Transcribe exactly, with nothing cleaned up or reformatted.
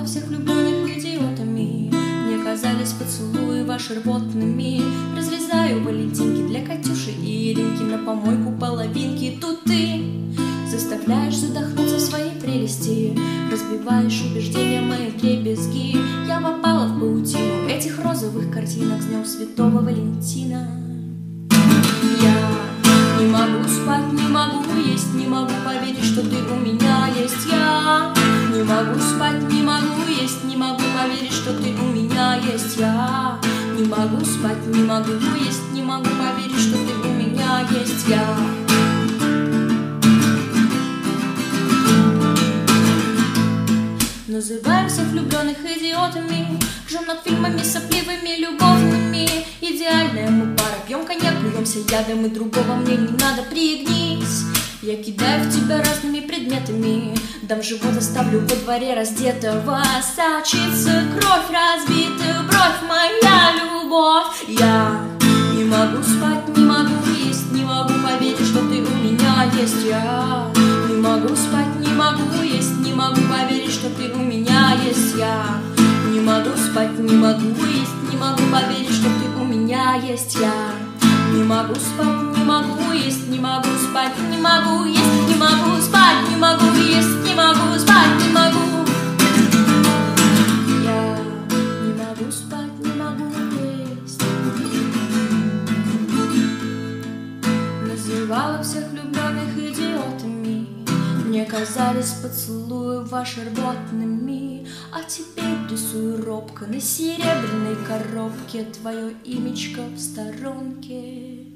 всех влюбленных идиотами. Мне казались поцелуи ваши рвотными. Разрезаю валентинки для Катюши и Иринки, на помойку половинки. Тут ты заставляешь задохнуться в своей прелести, разбиваешь убеждения мои дребезги. Я попала в паутину этих розовых картинок с днем Святого Валентина. Я не могу спать, не могу есть, не могу поверить, что ты у меня есть. Я не могу спать, не могу есть, не могу поверить, что ты у меня есть. Я не могу спать, не могу есть, не могу поверить, что ты у меня есть. Я называем всех влюбленных идиотами, жжем над фильмами сопливыми, любовными. Идеальная мы пара, пьем коньяк, плюемся ядом, и другого мне не надо, пригнись. Я кидаю в тебя разными предметами, дам живот, оставлю во дворе раздетого. Сочится кровь, разбитая бровь, моя любовь. Я не могу спать, не могу есть, не могу поверить, что ты у меня есть. Я не могу спать, не могу есть, не могу поверить, что ты у меня есть. Я не могу спать, не могу есть, не могу поверить, что ты у меня есть. Я не могу спать, не могу есть, не могу спать, не могу есть, не могу спать, не могу есть, не могу спать, не могу. Я не могу спать, не могу есть. Называла всех влюбленных идиотами. Мне казались поцелуи ваши рвотными. А теперь рисую робко на серебряной коробке твое имечко в сторонке.